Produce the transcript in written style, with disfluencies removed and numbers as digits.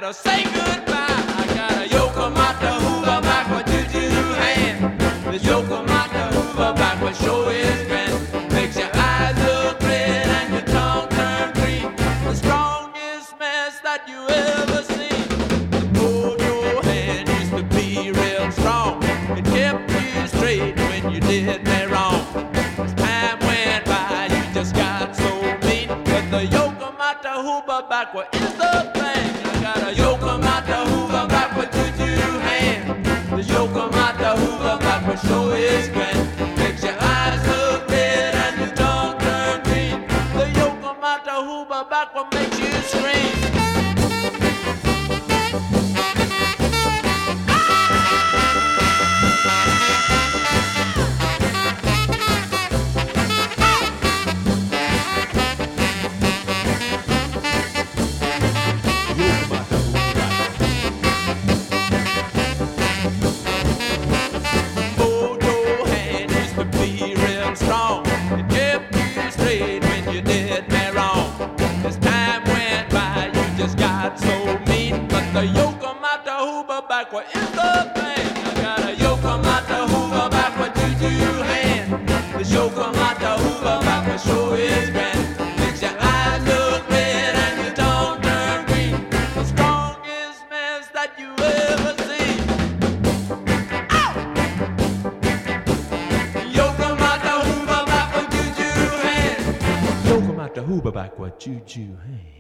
gotta say goodbye. I gotta Yokomata Hoover backward juju hand. This Yokomata Hoover backward show is grand. Makes your eyes look red and your tongue turn green. The strongest mess that you ever seen. Hold your hand used to be real strong. It kept you straight when you did me wrong. As time went by, you just got so mean. But the Yokomata Hoover backward is the thing. I got a Yokomata Hoover backward juju hand. The Yokomata Hoover backward show is grand. Makes your eyes look red and your tongue turn green. The Yokomata Hoover backward makes you scream. Strong. It kept you straight when you did me wrong. As time went by, you just got so mean. But the Yokomata Hoover backward is the thing. I got a Yokomata Hoover backward juju hand. The Yokomata Hoover backward show is grand. Makes your eyes look red and your tongue turn green. The strongest mess that you ever seen. Yokomata Hoover backward juju hand.